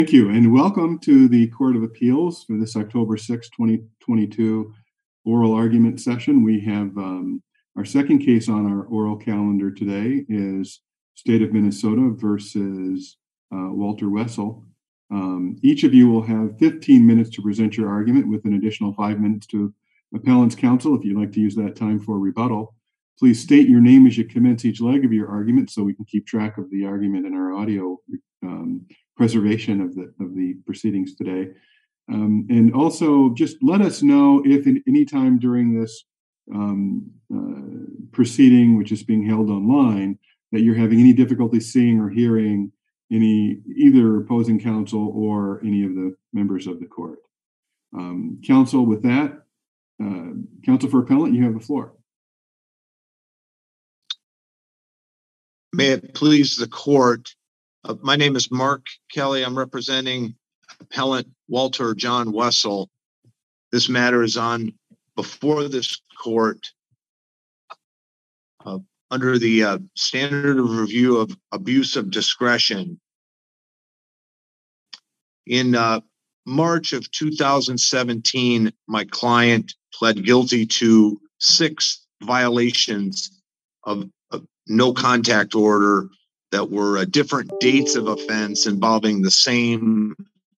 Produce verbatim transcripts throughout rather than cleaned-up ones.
Thank you, and welcome to the Court of Appeals for this October sixth, twenty twenty-two oral argument session. We have um, our second case on our oral calendar today is State of Minnesota versus uh, Walter Wessel. Um, each of you will have fifteen minutes to present your argument with an additional five minutes to appellant's counsel if you'd like to use that time for rebuttal. Please state your name as you commence each leg of your argument so we can keep track of the argument in our audio um, preservation of the of the proceedings today. Um, and also just let us know if at any time during this um, uh, proceeding, which is being held online, that you're having any difficulty seeing or hearing any either opposing counsel or any of the members of the court. Um, counsel, with that, uh, counsel for appellant, you have the floor. May it please the court. Uh, my name is Mark Kelly. I'm representing appellant Walter John Wessel. This matter is on before this court uh, under the uh, standard of review of abuse of discretion. In uh, March of two thousand seventeen, my client pled guilty to six violations of a no contact order that were uh, different dates of offense involving the same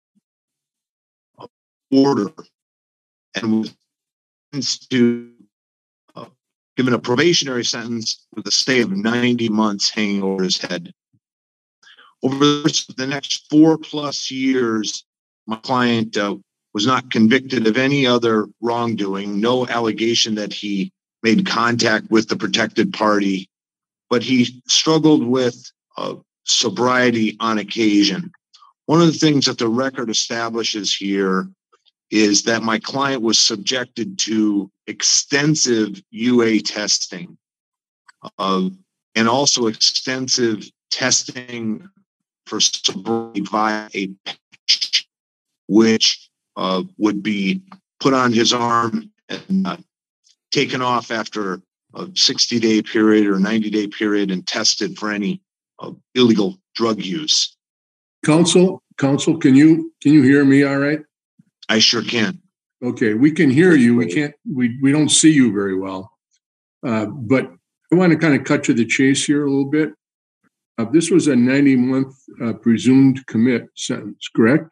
order, and was sentenced to uh, given a probationary sentence with a stay of ninety months hanging over his head. Over the next four plus years, my client uh, was not convicted of any other wrongdoing, no allegation that he made contact with the protected party, but he struggled with uh, sobriety on occasion. One of the things that the record establishes here is that my client was subjected to extensive U A testing uh, and also extensive testing for sobriety via a patch, which uh, would be put on his arm and uh, taken off after a sixty day period or ninety day period and tested for any uh, illegal drug use. Counsel, counsel, can you can you hear me all right? I sure can. Okay, we can hear you. We can't, we, we don't see you very well. Uh, but I want to kind of cut to the chase here a little bit. Uh, this was a ninety month uh, presumed commit sentence, correct?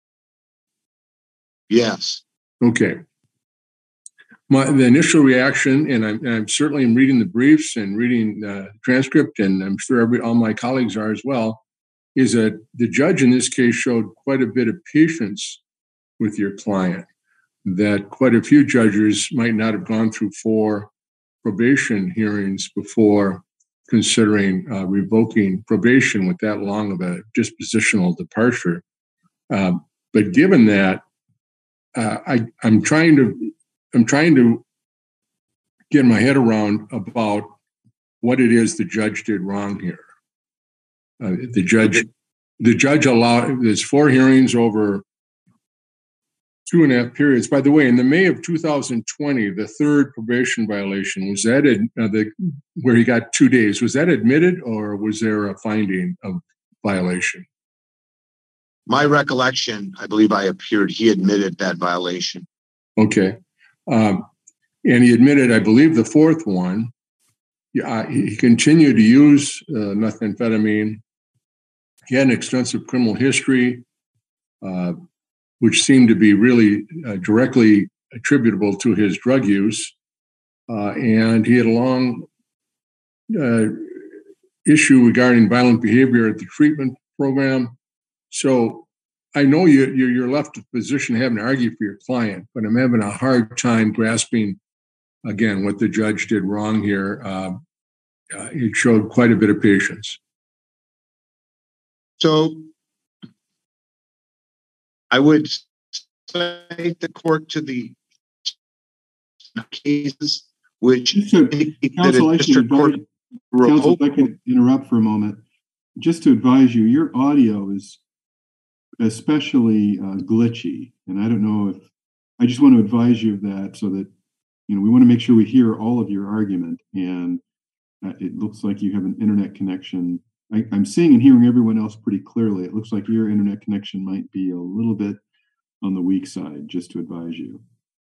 Yes. Okay. My, the initial reaction, and I'm, and I'm certainly am reading the briefs and reading the transcript, and I'm sure every, all my colleagues are as well, is that the judge in this case showed quite a bit of patience with your client, that quite a few judges might not have gone through four probation hearings before considering uh, revoking probation with that long of a dispositional departure. Uh, but given that, uh, I, I'm trying to I'm trying to get my head around about what it is the judge did wrong here. Uh, the judge, the judge allowed, there's four hearings over two and a half periods. By the way, in the May of two thousand twenty, the third probation violation, was that ad, uh, the where he got two days, was that admitted or was there a finding of violation? My recollection, I believe I appeared, he admitted that violation. Okay. Um, and he admitted, I believe, the fourth one. Yeah, he continued to use uh, methamphetamine. He had an extensive criminal history, uh, which seemed to be really uh, directly attributable to his drug use. Uh, and he had a long uh, issue regarding violent behavior at the treatment program. So I know you, you're left in a position having to argue for your client, but I'm having a hard time grasping, again, what the judge did wrong here. Uh, uh, it showed quite a bit of patience. So I would cite the court to the cases which So, counsel, I should advise, counsel, if I can interrupt for a moment, just to advise you, your audio is especially uh, glitchy, and I don't know if I just want to advise you of that so that you know we want to make sure we hear all of your argument. And uh, it looks like you have an internet connection I, I'm seeing and hearing everyone else pretty clearly. It looks like your internet connection might be a little bit on the weak side, just to advise you.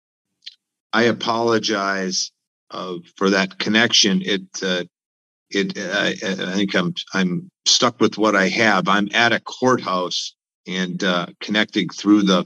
I apologize uh, for that connection. It, uh, it. Uh, I think I'm I'm stuck with what I have. I'm at a courthouse and uh, connecting through the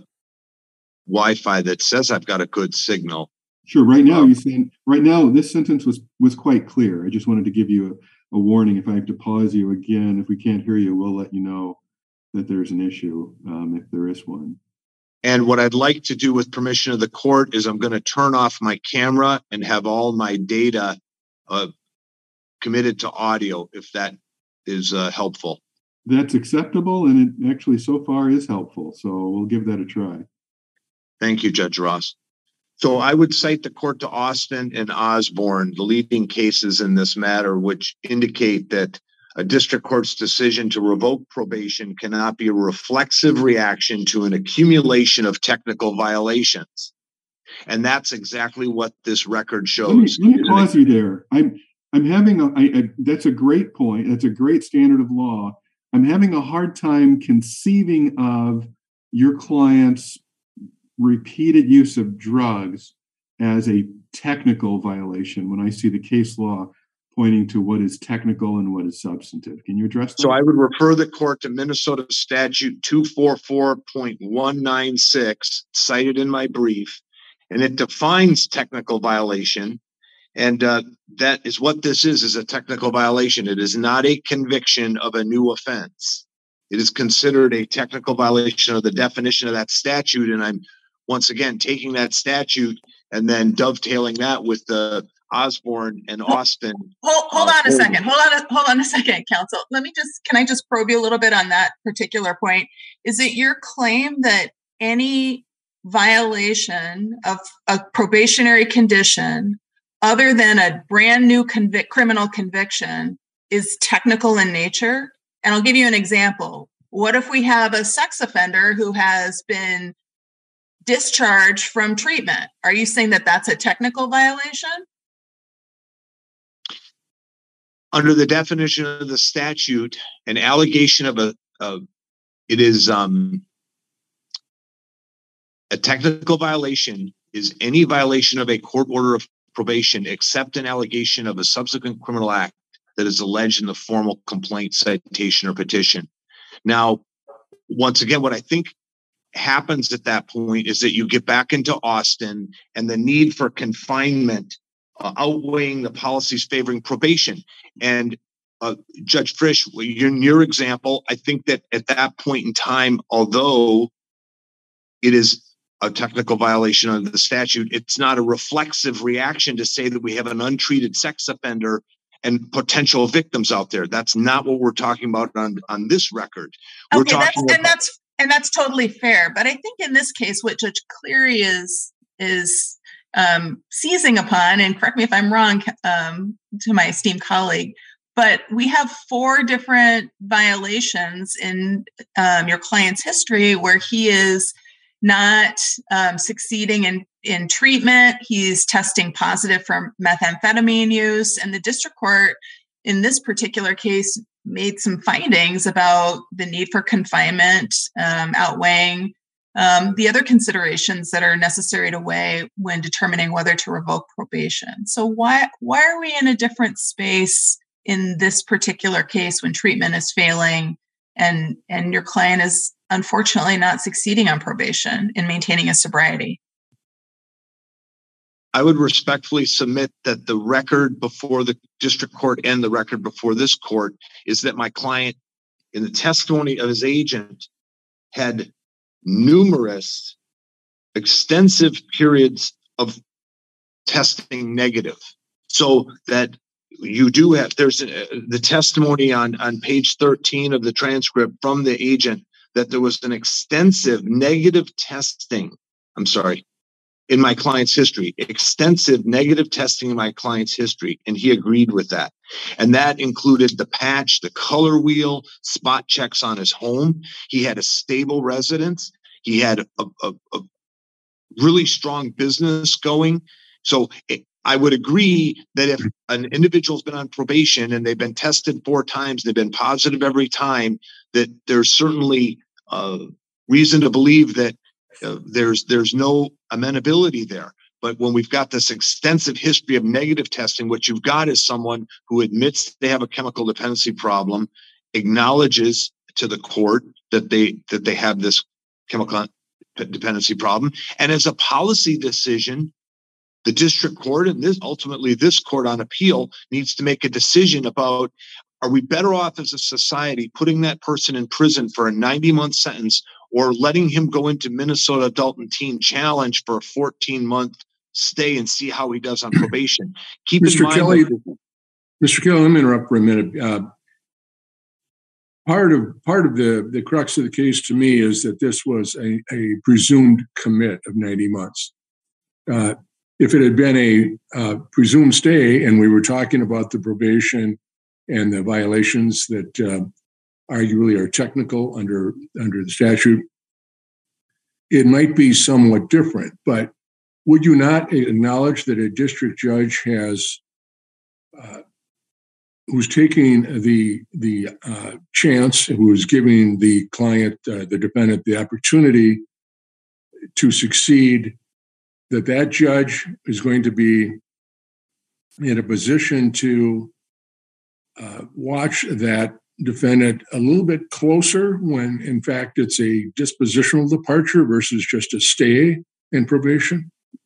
Wi-Fi that says I've got a good signal. Sure. Right now, um, you're saying right now this sentence was was quite clear. I just wanted to give you a, a warning. If I have to pause you again, if we can't hear you, we'll let you know that there's an issue, um, if there is one. And what I'd like to do with permission of the court is I'm going to turn off my camera and have all my data uh, committed to audio, if that is uh, helpful. That's acceptable, and it actually so far is helpful. So we'll give that a try. Thank you, Judge Ross. So I would cite the court to Austin and Osborne, the leading cases in this matter, which indicate that a district court's decision to revoke probation cannot be a reflexive reaction to an accumulation of technical violations. And that's exactly what this record shows. Let me, let me pause you there. I'm I'm having a I, I, that's a great point. That's a great standard of law. I'm having a hard time conceiving of your client's repeated use of drugs as a technical violation when I see the case law pointing to what is technical and what is substantive. Can you address that? So I would refer the court to Minnesota Statute two forty-four point one nine six, cited in my brief, and it defines technical violation. And uh, that is what this is, is a technical violation. It is not a conviction of a new offense. It is considered a technical violation of the definition of that statute. And I'm once again taking that statute and then dovetailing that with the Osborne and Austin. Hold, hold uh, on a second. Hold on. A, hold on a second, counsel. Let me just, can I just probe you a little bit on that particular point? Is it your claim that any violation of a probationary condition other than a brand new convic- criminal conviction is technical in nature? And I'll give you an example. What if we have a sex offender who has been discharged from treatment? Are you saying that that's a technical violation? Under the definition of the statute, an allegation of a, uh, it is um, a technical violation is any violation of a court order of probation except an allegation of a subsequent criminal act that is alleged in the formal complaint, citation, or petition. Now, once again, what I think happens at that point is that you get back into Austin and the need for confinement uh, outweighing the policies favoring probation. And uh, Judge Frisch, in your example, I think that at that point in time, although it is a technical violation of the statute, it's not a reflexive reaction to say that we have an untreated sex offender and potential victims out there. That's not what we're talking about on, on this record. We're okay, talking that's, about- and that's and that's totally fair. But I think in this case, what Judge Cleary is is um, seizing upon, and correct me if I'm wrong, um, to my esteemed colleague, but we have four different violations in um, your client's history where he is not um, succeeding in, in treatment. He's testing positive for methamphetamine use. And the district court in this particular case made some findings about the need for confinement, um, outweighing um, the other considerations that are necessary to weigh when determining whether to revoke probation. So why why are we in a different space in this particular case when treatment is failing and and your client is unfortunately not succeeding on probation in maintaining his sobriety? I would respectfully submit that the record before the district court and the record before this court is that my client, in the testimony of his agent, had numerous extensive periods of testing negative. So that you do have, there's a, the testimony on, on page thirteen of the transcript from the agent that there was an extensive negative testing, I'm sorry, in my client's history, extensive negative testing in my client's history, and he agreed with that. And that included the patch, the color wheel, spot checks on his home. He had a stable residence. He had a, a, a really strong business going. So it, I would agree that if an individual's been on probation and they've been tested four times, they've been positive every time, that there's certainly uh, reason to believe that uh, there's there's no amenability there. But when we've got this extensive history of negative testing, what you've got is someone who admits they have a chemical dependency problem, acknowledges to the court that they that they have this chemical dependency problem, and as a policy decision, the district court and this ultimately this court on appeal needs to make a decision about, are we better off as a society putting that person in prison for a ninety month sentence or letting him go into Minnesota Adult and Teen Challenge for a fourteen month stay and see how he does on probation? Keep Mister in mind, Kelly, that- Mister Kelly, let me interrupt for a minute. Uh, part of part of the, the crux of the case to me is that this was a, a presumed commit of ninety months. Uh, if it had been a uh, presumed stay and we were talking about the probation and the violations that uh, arguably are technical under under the statute, it might be somewhat different. But would you not acknowledge that a district judge has uh, who's taking the the uh, chance, who's giving the client, uh, the defendant, the opportunity to succeed, that that judge is going to be in a position to uh, watch that defendant a little bit closer when, in fact, it's a dispositional departure versus just a stay in probation?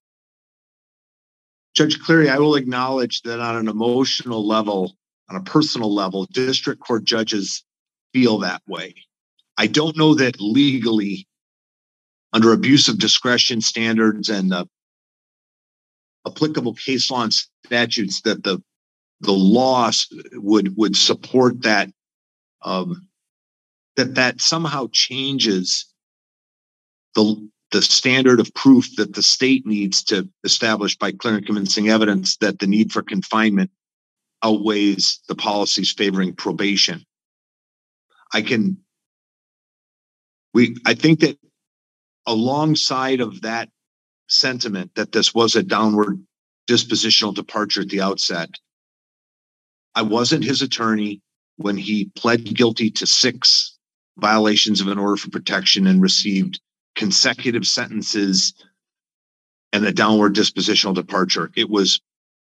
Judge Cleary, I will acknowledge that on an emotional level, on a personal level, district court judges feel that way. I don't know that legally, under abuse of discretion standards and uh, applicable case law and statutes, that the the law would would support that um, that that somehow changes the the standard of proof that the state needs to establish by clear and convincing evidence that the need for confinement outweighs the policies favoring probation. I can, we, I think that alongside of that sentiment that this was a downward dispositional departure at the outset, I wasn't his attorney when he pled guilty to six violations of an order for protection and received consecutive sentences and a downward dispositional departure. It was,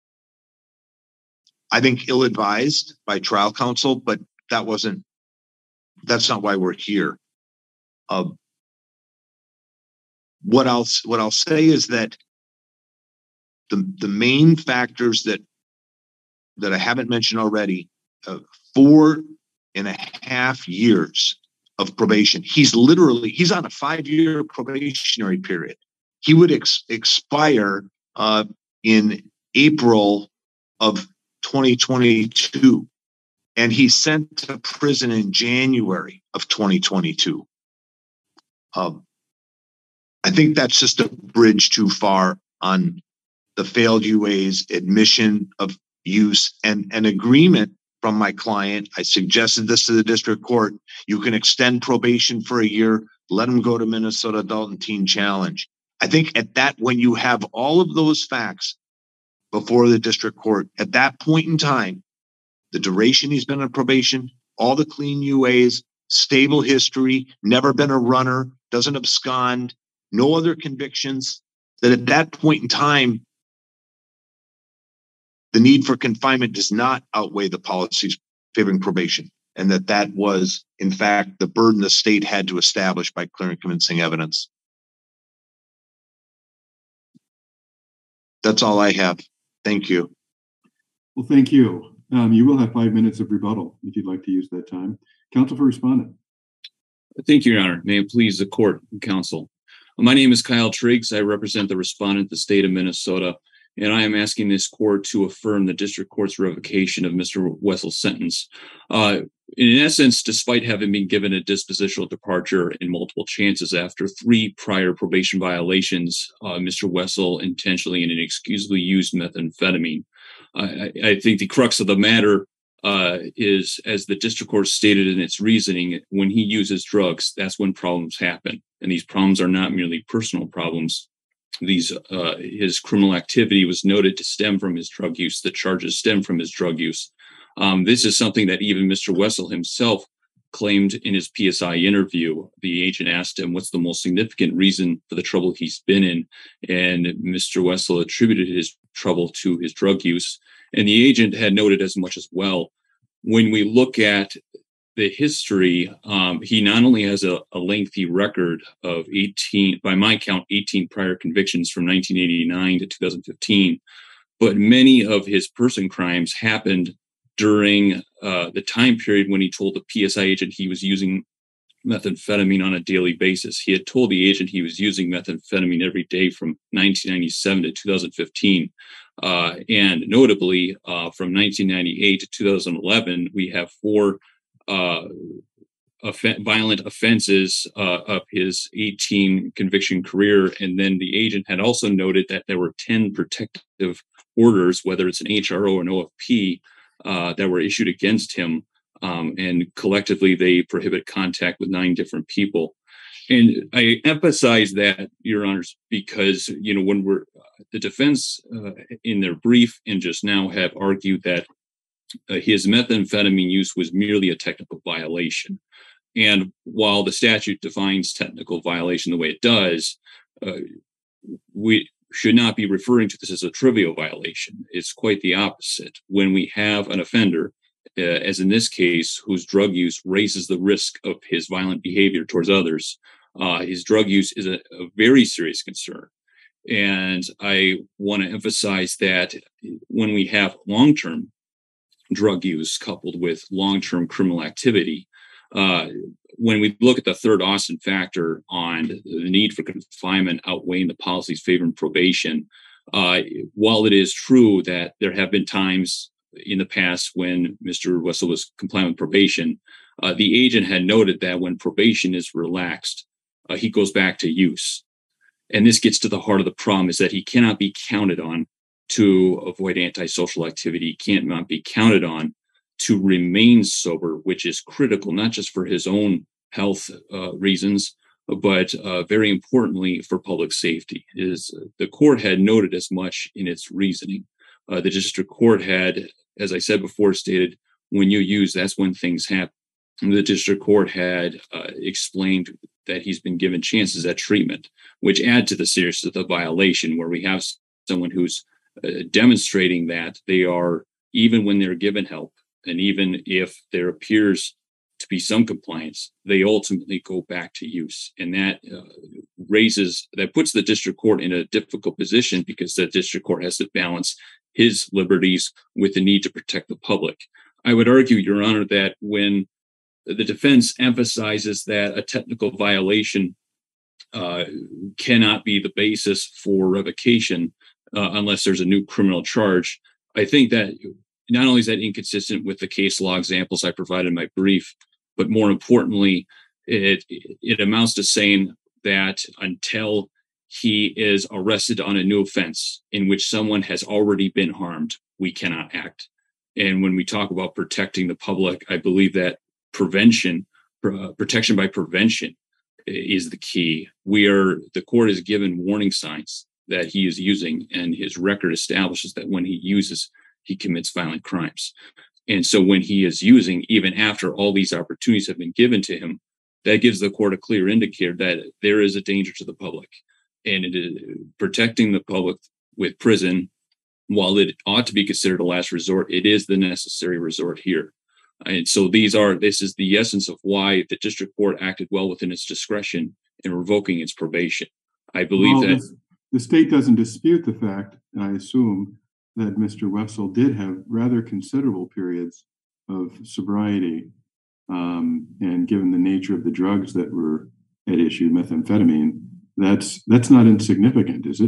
I think, ill-advised by trial counsel, but that wasn't, that's not why we're here. Uh, what else, what I'll say is that the, the main factors that, that I haven't mentioned already, uh, four and a half years of probation. He's literally, he's on a five-year probationary period. He would ex- expire uh, in April of twenty twenty-two, and he's sent to prison in January of twenty twenty-two. Um, I think that's just a bridge too far on the failed U A's admission of use and an agreement from my client. I suggested this to the district court. You can extend probation for a year, let him go to Minnesota Adult and Teen Challenge. I think at that, when you have all of those facts before the district court, at that point in time, the duration he's been on probation, all the clean U A's, stable history, never been a runner, doesn't abscond, no other convictions, that at that point in time, the need for confinement does not outweigh the policies favoring probation, and that that was, in fact, the burden the state had to establish by clear and convincing evidence. That's all I have. Thank you. Well, thank you. Um, you will have five minutes of rebuttal if you'd like to use that time. Counsel for respondent. Thank you, Your Honor. May it please the court and counsel. My name is Kyle Triggs. I represent the respondent, the state of Minnesota, and I am asking this court to affirm the district court's revocation of Mister Wessel's sentence. Uh, in essence, despite having been given a dispositional departure and multiple chances after three prior probation violations, uh, Mister Wessel intentionally and inexcusably used methamphetamine. I, I think the crux of the matter uh, is, as the district court stated in its reasoning, when he uses drugs, that's when problems happen. And these problems are not merely personal problems. these uh, his criminal activity was noted to stem from his drug use. The charges stem from his drug use. Um, this is something that even Mister Wessel himself claimed in his P S I interview. The agent asked him, what's the most significant reason for the trouble he's been in? And Mister Wessel attributed his trouble to his drug use. And the agent had noted as much as well. When we look at the history, um, he not only has a, a lengthy record of eighteen, by my count, eighteen prior convictions from nineteen eighty-nine to two thousand fifteen, but many of his person crimes happened during uh, the time period when he told the P S I agent he was using methamphetamine on a daily basis. He had told the agent he was using methamphetamine every day from nineteen ninety-seven to two thousand fifteen. Uh, and notably, uh, from nineteen ninety-eight to two thousand eleven, we have four uh, off- violent offenses uh, of his eighteen conviction career. And then the agent had also noted that there were ten protective orders, whether it's an H R O or an O F P, uh, that were issued against him. Um, and collectively, they prohibit contact with nine different people. And I emphasize that, Your Honors, because, you know, when we're uh, the defense uh, in their brief and just now have argued that uh, his methamphetamine use was merely a technical violation. And while the statute defines technical violation the way it does, uh, we should not be referring to this as a trivial violation. It's quite the opposite. When we have an offender, Uh, as in this case, whose drug use raises the risk of his violent behavior towards others, uh, his drug use is a, a very serious concern. And I want to emphasize that when we have long-term drug use coupled with long-term criminal activity, uh, when we look at the third Austin factor on the need for confinement outweighing the policies favoring probation, uh, while it is true that there have been times in the past when Mister Wessel was compliant with probation, uh, the agent had noted that when probation is relaxed, uh, he goes back to use. And this gets to the heart of the problem, is that he cannot be counted on to avoid antisocial activity. He can't not be counted on to remain sober, which is critical, not just for his own health uh, reasons, but uh, very importantly for public safety. Is uh, the court had noted as much in its reasoning. Uh, the district court had, as I said before, stated, when you use, that's when things happen. And the district court had uh, explained that he's been given chances at treatment, which add to the seriousness of the violation, where we have someone who's uh, demonstrating that they are, even when they're given help, and even if there appears to be some compliance, they ultimately go back to use. And that uh, raises, that puts the district court in a difficult position, because the district court has to balance his liberties with the need to protect the public. I would argue, Your Honor, that when the defense emphasizes that a technical violation uh, cannot be the basis for revocation uh, unless there's a new criminal charge, I think that not only is that inconsistent with the case law examples I provided in my brief, but more importantly, it, it amounts to saying that until he is arrested on a new offense in which someone has already been harmed, we cannot act. And when we talk about protecting the public, I believe that prevention, uh, protection by prevention is the key. We are, the court is given warning signs that he is using, and his record establishes that when he uses, he commits violent crimes. And so when he is using, even after all these opportunities have been given to him, that gives the court a clear indicator that there is a danger to the public. And it is protecting the public with prison, while it ought to be considered a last resort, it is the necessary resort here. And so these are, this is the essence of why the district court acted well within its discretion in revoking its probation. I believe well, that this, the state doesn't dispute the fact, I assume, that Mister Wessel did have rather considerable periods of sobriety. Um, and given the nature of the drugs that were at issue, methamphetamine, that's that's not insignificant, is it?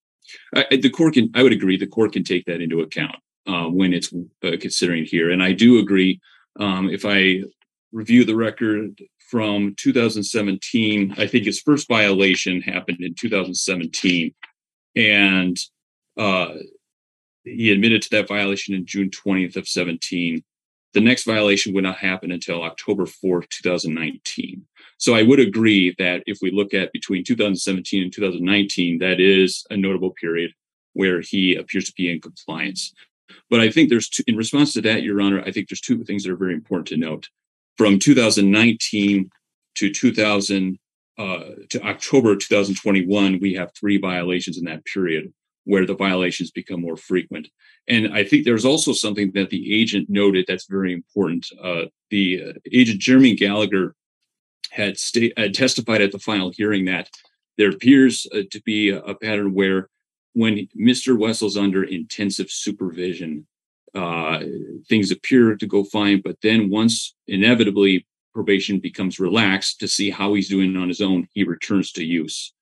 I, the court can, I would agree, the court can take that into account uh, when it's uh, considering here. And I do agree, um, if I review the record from two thousand seventeen, I think his first violation happened in two thousand seventeen. And uh, he admitted to that violation in June twentieth of seventeen. The next violation would not happen until October fourth, two thousand nineteen. So I would agree that if we look at between two thousand seventeen and two thousand nineteen, that is a notable period where he appears to be in compliance. But I think there's two, in response to that, Your Honor, I think there's two things that are very important to note. From two thousand nineteen to two thousand uh, to October two thousand twenty-one, we have three violations in that period where the violations become more frequent. And I think there's also something that the agent noted that's very important. Uh, the uh, agent Jeremy Gallagher had, sta- had testified at the final hearing that there appears uh, to be a, a pattern where when Mister Wessel's under intensive supervision, uh, things appear to go fine, but then once inevitably probation becomes relaxed to see how he's doing on his own, he returns to use.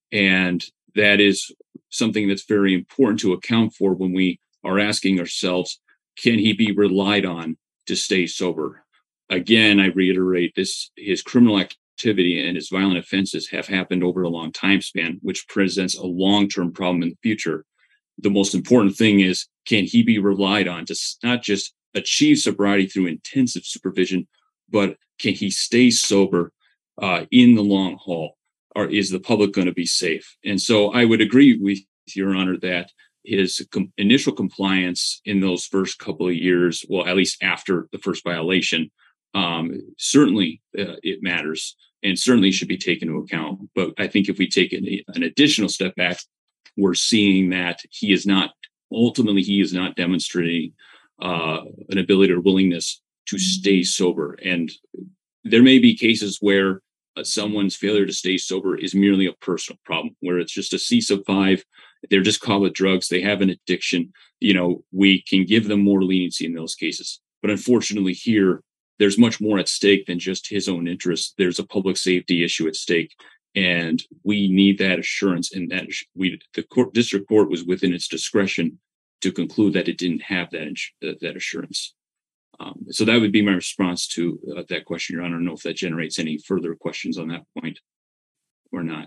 And that is something that's very important to account for when we are asking ourselves, can he be relied on to stay sober? Again, I reiterate this, his criminal activity and his violent offenses have happened over a long time span, which presents a long-term problem in the future. The most important thing is, can he be relied on to not just achieve sobriety through intensive supervision, but can he stay sober uh, in the long haul? Or is the public going to be safe? And so I would agree with Your Honor that his com- initial compliance in those first couple of years, well, at least after the first violation, um, certainly uh, it matters and certainly should be taken into account. But I think if we take an, an additional step back, we're seeing that he is not, ultimately, he is not demonstrating uh, an ability or willingness to stay sober. And there may be cases where uh, someone's failure to stay sober is merely a personal problem, where it's just a C sub five, they're just caught with drugs, they have an addiction. You know, we can give them more leniency in those cases. But unfortunately here, there's much more at stake than just his own interests. There's a public safety issue at stake. And we need that assurance, and that we, the court, district court was within its discretion to conclude that it didn't have that, uh, that assurance. Um, so that would be my response to uh, that question, Your Honor. I don't know if that generates any further questions on that point or not.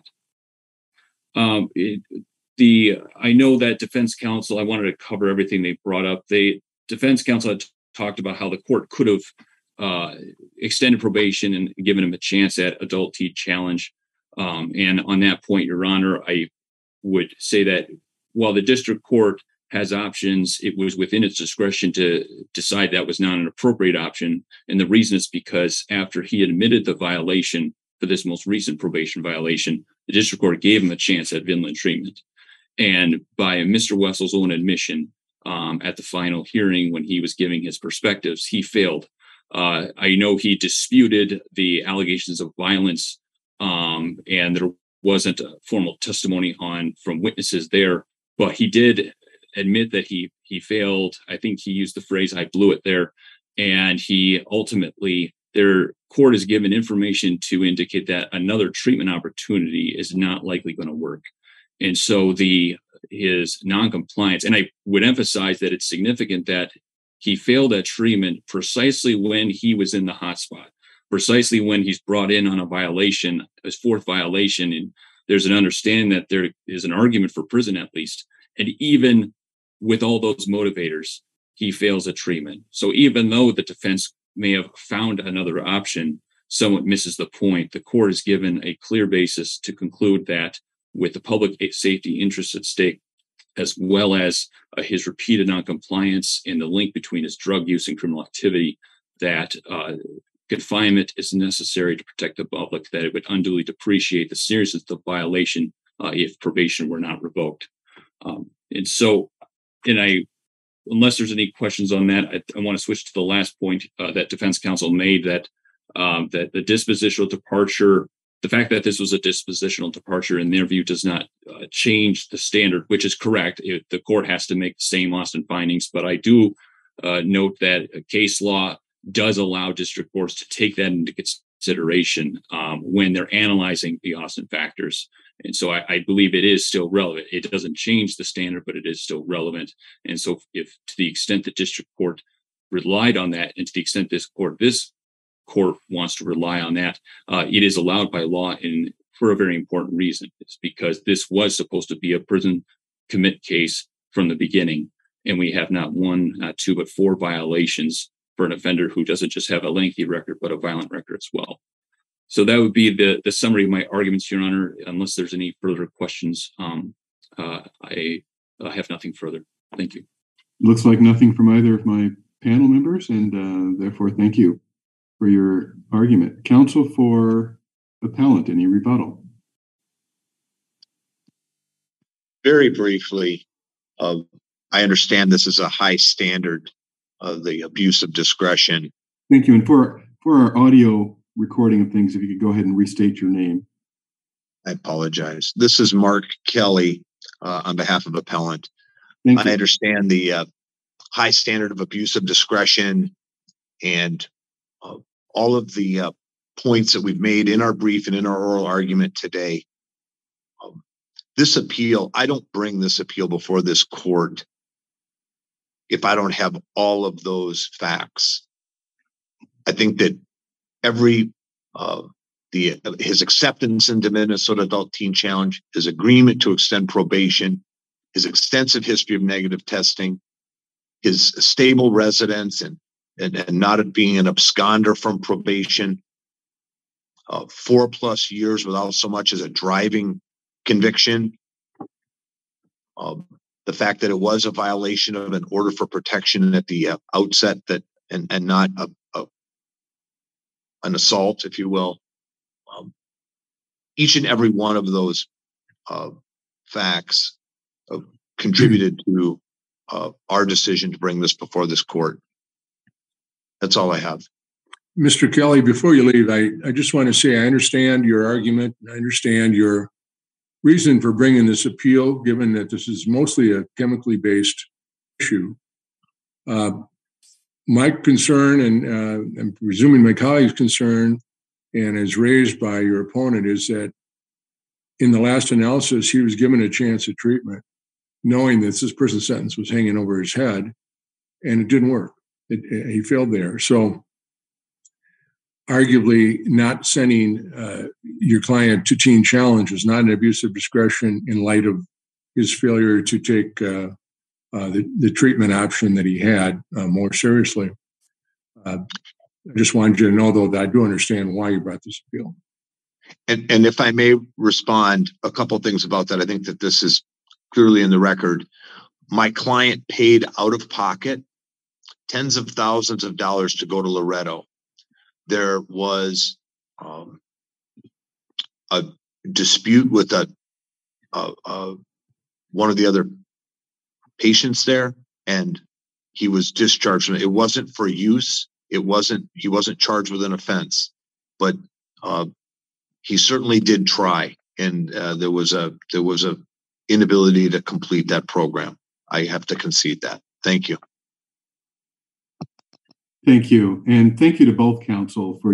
Um, it, the I know that defense counsel, I wanted to cover everything they brought up. They defense counsel had talked about how the court could have uh, extended probation and given him a chance at adult T challenge. Um, and on that point, Your Honor, I would say that while the district court has options, it was within its discretion to decide that was not an appropriate option. And the reason is because after he admitted the violation for this most recent probation violation, the district court gave him a chance at Vinland treatment. And by Mister Wessel's own admission um, at the final hearing, when he was giving his perspectives, he failed. Uh, I know he disputed the allegations of violence, um, and there wasn't a formal testimony on from witnesses there, but he did admit that he he failed. I think he used the phrase, I blew it there. And he ultimately, their court is given information to indicate that another treatment opportunity is not likely going to work. And so the his noncompliance, and I would emphasize that it's significant that he failed at treatment precisely when he was in the hotspot, precisely when he's brought in on a violation, his fourth violation. And there's an understanding that there is an argument for prison at least. And even with all those motivators, he fails at treatment. So even though the defense may have found another option, somewhat misses the point. The court is given a clear basis to conclude that with the public safety interests at stake, as well as uh, his repeated noncompliance and the link between his drug use and criminal activity, that uh, confinement is necessary to protect the public, that it would unduly depreciate the seriousness of the violation uh, if probation were not revoked. Um, and so, and I, unless there's any questions on that, I, I want to switch to the last point uh, that defense counsel made, that um, that the dispositional departure, the fact that this was a dispositional departure in their view does not uh, change the standard, which is correct. It, the court has to make the same Austin findings, but I do uh, note that case law does allow district courts to take that into consideration um, when they're analyzing the Austin factors. And so I, I believe it is still relevant. It doesn't change the standard, but it is still relevant. And so if to the extent the district court relied on that, and to the extent this court, this court wants to rely on that, uh, it is allowed by law in for a very important reason. It's because this was supposed to be a prison commit case from the beginning. And we have not one, not two, but four violations for an offender who doesn't just have a lengthy record, but a violent record as well. so that would be the, the summary of my arguments, Your Honor. Unless there's any further questions, um, uh, I, I have nothing further. Thank you. Looks like nothing from either of my panel members, and uh, therefore, thank you for your argument. Counsel for appellant, any rebuttal? Very briefly, uh, I understand this is a high standard of the abuse of discretion. Thank you. And for, for our audio recording of things, if you could go ahead and restate your name. I apologize. This is Mark Kelly uh, on behalf of appellant. Thank I you. understand the uh, high standard of abuse of discretion and uh, all of the uh, points that we've made in our brief and in our oral argument today. Um, this appeal, I don't bring this appeal before this court if I don't have all of those facts. I think that every uh, the his acceptance into Minnesota Adult Teen Challenge, his agreement to extend probation, his extensive history of negative testing, his stable residence, and and, and not being an absconder from probation, uh, four plus years without so much as a driving conviction, um, the fact that it was a violation of an order for protection at the uh, outset, that and and not a, a an assault, if you will. Um, each and every one of those uh, facts uh, contributed to uh, our decision to bring this before this court. That's all I have. Mister Kelly, before you leave, I, I just want to say I understand your argument. I understand your reason for bringing this appeal, given that this is mostly a chemically based issue. Uh, my concern, and uh, I'm presuming my colleague's concern, and is raised by your opponent, is that in the last analysis, he was given a chance at treatment, knowing that this person's sentence was hanging over his head, and it didn't work. It, it, he failed there. So arguably not sending uh, your client to Teen Challenge is not an abuse of discretion in light of his failure to take uh, uh, the, the treatment option that he had uh, more seriously. Uh, I just wanted you to know, though, that I do understand why you brought this appeal. And, and if I may respond, a couple of things about that. I think that this is clearly in the record. My client paid out of pocket tens of thousands of dollars to go to Loretto. There was um, a dispute with a, a, a one of the other patients there, and he was discharged. It wasn't for use. It wasn't. He wasn't charged with an offense, but uh, he certainly did try, and uh, there was a there was a inability to complete that program. I have to concede that. Thank you. Thank you. And thank you to both counsel for